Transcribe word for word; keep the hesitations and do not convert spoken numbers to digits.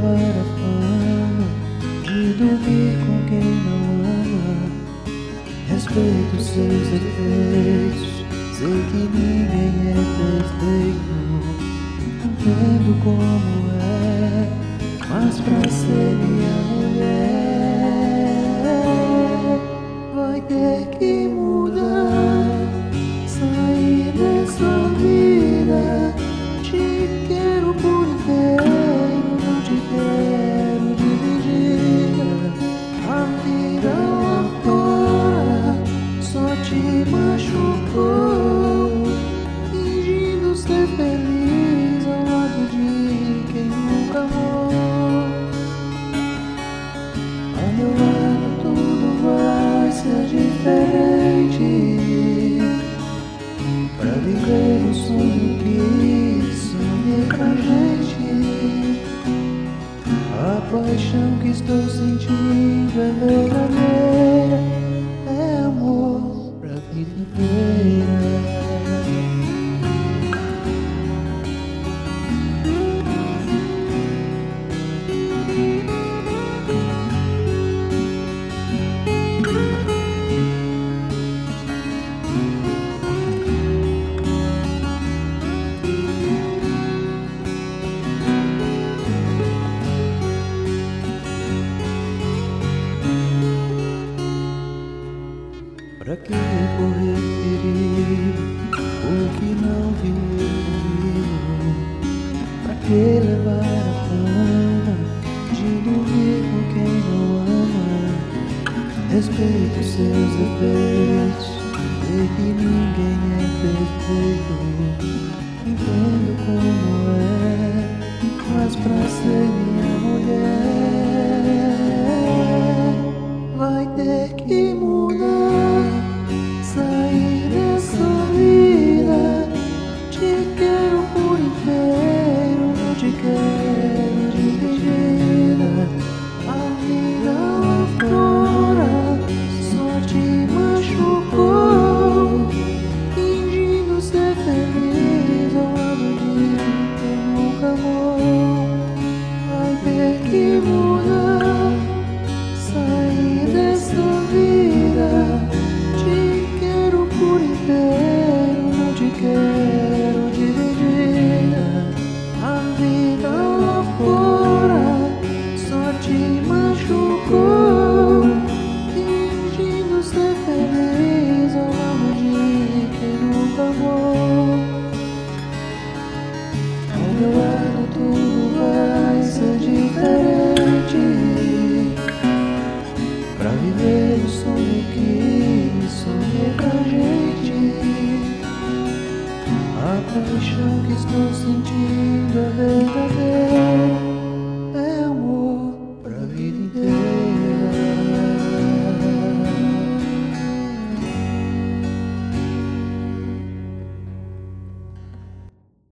levar a fama de dormir com quem não ama. Respeito seus defeitos, sei que ninguém é perfeito. Entendo como é, mas pra ser minha mulher vai ter que mudar, sair dessa vida. Te quero por inteiro, não te quero dividida. A vida lá fora só te machucou, fingindo ser feliz ao lado de quem nunca amou. Ao meu lado tudo vai ser diferente, pra viver o sonho que sonhei pra gente. A paixão que estou sentindo é verdadeira, é amor pra vida inteira. Pra que correr perigo, o que não viver comigo? Pra que levar a fama de dormir com quem não ama? Respeito seus defeitos, sei que ninguém é perfeito. Entendo como é, mas pra ser minha mulher vai ter que mudar, sair dessa vida. Te quero por inteiro, não te quero dividida. A vida lá fora só te machucou, fingindo ser feliz ao lado de quem nunca amou. Vai ter que mudar, sair dessa vida. Te quero por inteiro, não te quero dividida. A vida lá fora só te machucou, fingindo ser feliz ao lado de quem nunca amou. Ao meu lado tudo vai ser diferente, pra viver o sonho que sonhei pra gente. A paixão que estou sentindo é verdadeira,